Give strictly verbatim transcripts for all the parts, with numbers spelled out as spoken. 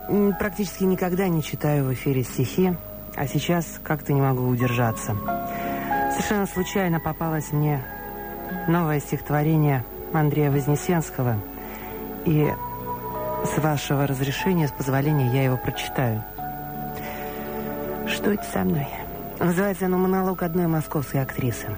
практически никогда не читаю в эфире стихи, а сейчас как-то не могу удержаться. Совершенно случайно попалось мне новое стихотворение Андрея Вознесенского, и с вашего разрешения, с позволения, я его прочитаю. Что это со мной? Называется оно «Монолог одной московской актрисы».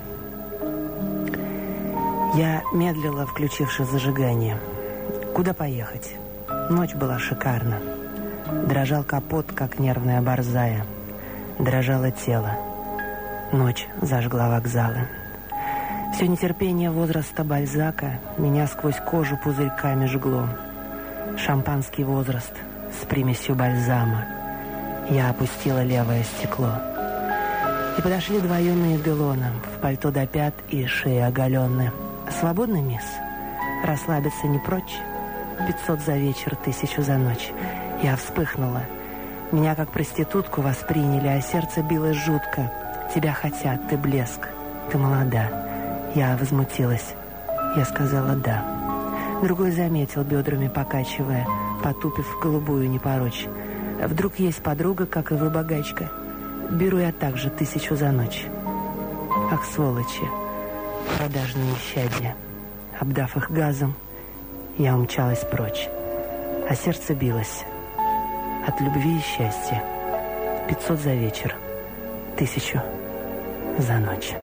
Я медлила, включивши зажигание. Куда поехать? Ночь была шикарна. Дрожал капот, как нервная борзая. Дрожало тело. Ночь зажгла вокзалы. Все нетерпение возраста Бальзака меня сквозь кожу пузырьками жгло. Шампанский возраст с примесью бальзама. Я опустила левое стекло. И подошли два юные Делона в пальто до пят и шеи оголенные. «Свободный, мисс? Расслабиться не прочь? Пятьсот за вечер, тысячу за ночь». Я вспыхнула. Меня как проститутку восприняли, а сердце билось жутко. Тебя хотят, ты блеск, ты молода. Я возмутилась. Я сказала «да». Другой заметил, бедрами покачивая, потупив голубую не порочь. Вдруг есть подруга, как и вы, богачка. Беру я также тысячу за ночь. Ах, сволочи, продажные исчадья. Обдав их газом, я умчалась прочь. А сердце билось от любви и счастья. Пятьсот за вечер, тысячу за ночь.